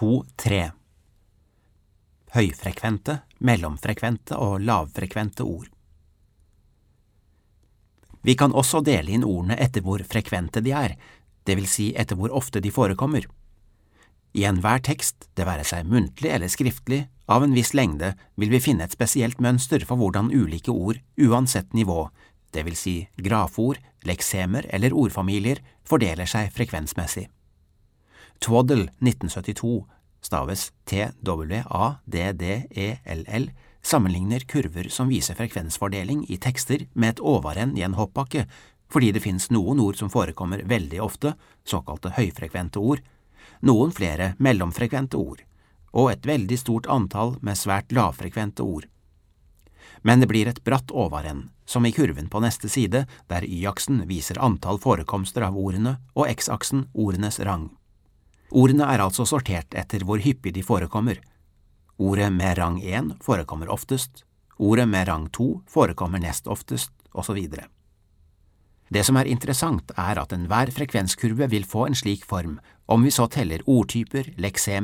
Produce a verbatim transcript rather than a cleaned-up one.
to tre. Høyfrekvente, mellomfrekvente og lavfrekvente ord. Vi kan også dele inn ordene etter hvor frekvente de er, det vil si etter hvor ofte de forekommer. I enhver tekst, det være seg muntlig eller skriftlig, av en viss lengde, vil vi finne et spesielt mønster for hvordan ulike ord, uansett nivå, det vil si graford, leksemer eller ordfamilier, fordeler seg frekvensmessig. Twaddell nitten syttito, staves T W A D D E L L, sammenligner kurver som viser frekvensfordeling i tekster med et overrenn i en hoppbakke, fordi det finnes noen ord som forekommer veldig ofte, såkalte høyfrekvente ord, noen flere mellomfrekvente ord, og et veldig stort antall med svært lavfrekvente ord. Men det blir et bratt overrenn, som i kurven på neste side, der y-aksen viser antall forekomster av ordene og x-aksen ordenes rang. Ordene er altså sortert etter hvor hyppig de forekommer. Ordet med rang én forekommer oftest, ordet med rang to forekommer nest oftest, og så videre. Det som er interessant er at enhver frekvenskurve vil få en slik form, om vi så teller ordtyper, leksemer,